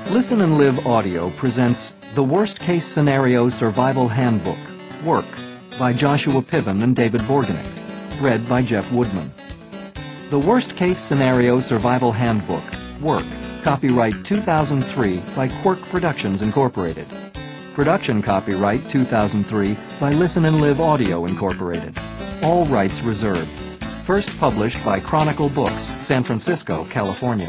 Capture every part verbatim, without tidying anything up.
Listen and Live Audio presents The Worst Case Scenario Survival Handbook, Work, by Joshua Piven and David Borgenick, read by Jeff Woodman. The Worst Case Scenario Survival Handbook, Work, copyright two thousand three by Quirk Productions, Incorporated. Production copyright two thousand three by Listen and Live Audio, Incorporated. All rights reserved. First published by Chronicle Books, San Francisco, California.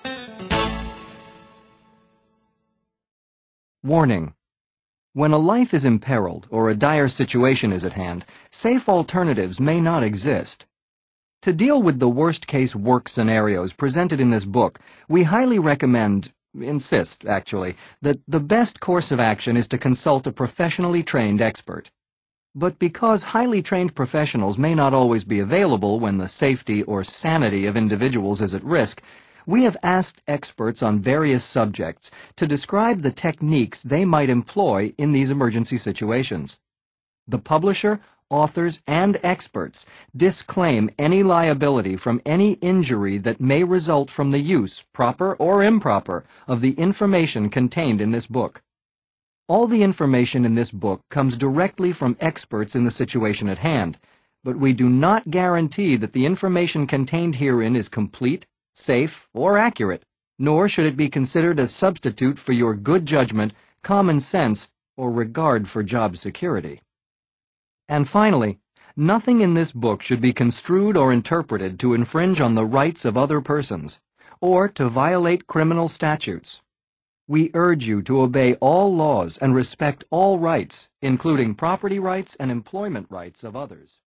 Warning. When a life is imperiled or a dire situation is at hand, safe alternatives may not exist. To deal with the worst-case work scenarios presented in this book, we highly recommend, insist actually, that the best course of action is to consult a professionally trained expert. But because highly trained professionals may not always be available when the safety or sanity of individuals is at risk, we have asked experts on various subjects to describe the techniques they might employ in these emergency situations. The publisher, authors, and experts disclaim any liability from any injury that may result from the use, proper or improper, of the information contained in this book. All the information in this book comes directly from experts in the situation at hand, but we do not guarantee that the information contained herein is complete, safe, or accurate, nor should it be considered a substitute for your good judgment, common sense, or regard for job security. And finally, nothing in this book should be construed or interpreted to infringe on the rights of other persons, or to violate criminal statutes. We urge you to obey all laws and respect all rights, including property rights and employment rights of others.